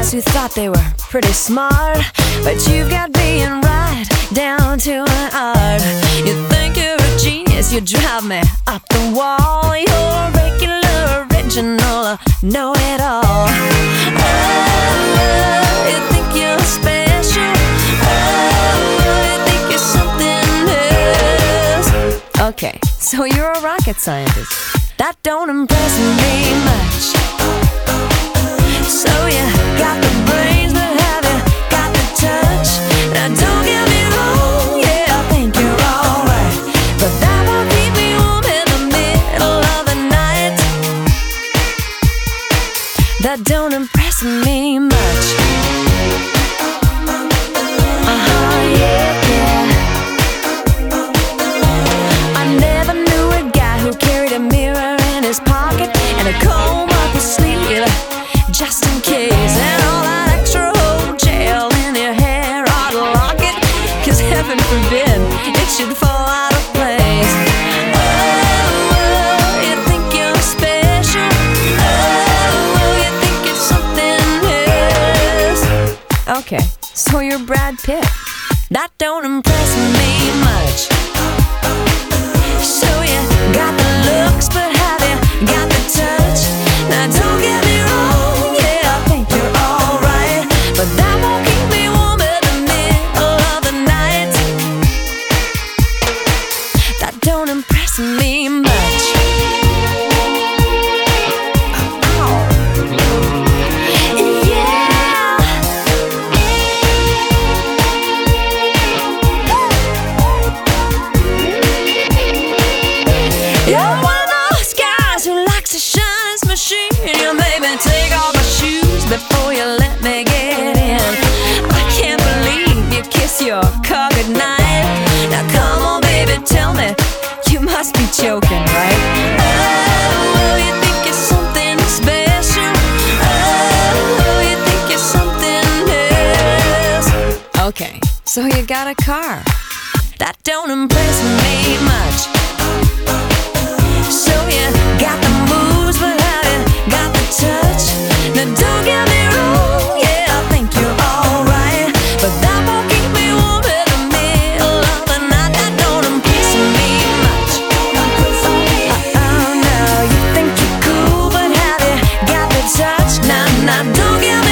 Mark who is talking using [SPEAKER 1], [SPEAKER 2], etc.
[SPEAKER 1] guys who thought they were pretty smart, but you've got being right down to an art. You think you're a genius, you drive me up the wall. You're regular, original, know-it-all. Oh, you think you're special. Oh, you think you're something else. Okay, so you're a rocket scientist. That don't impress me much. So you got the brains, but have you got the touch? Now don't get me wrong, yeah, I think you're alright, but that won't keep me warm in the middle of the night. That don't impress me much. Yeah. I never knew a guy who carried a mirror in his pocket and a comb up his sleeve, just in case, and all that extra old gel in your hair ought to lock it, 'cause heaven forbid it should fall out of place. Oh, you think you're special. Oh, you think you're something else. Okay, so you're Brad Pitt. That don't impress me much. So you got the looks, but have you got the touch? Now don't get me wrong, yeah, I think you're alright, but that won't keep me warm in the middle of the night. That don't impress me much. You're one of those guys who likes to shine his machine. You made me take off my shoes before you let me get in. I can't believe you kiss your car goodnight. Now come on, baby, tell me, you must be joking, right? Oh, you think you're something special. Oh, you think you're something else. Okay, so you got a car. That don't impress me much. So you got the moves, but have you got the touch? Now don't get me wrong, yeah, I think you're alright, but that won't keep me warm in the middle of the night. That don't impress me much. Oh no, you think you're cool, but have you got the touch? Now don't get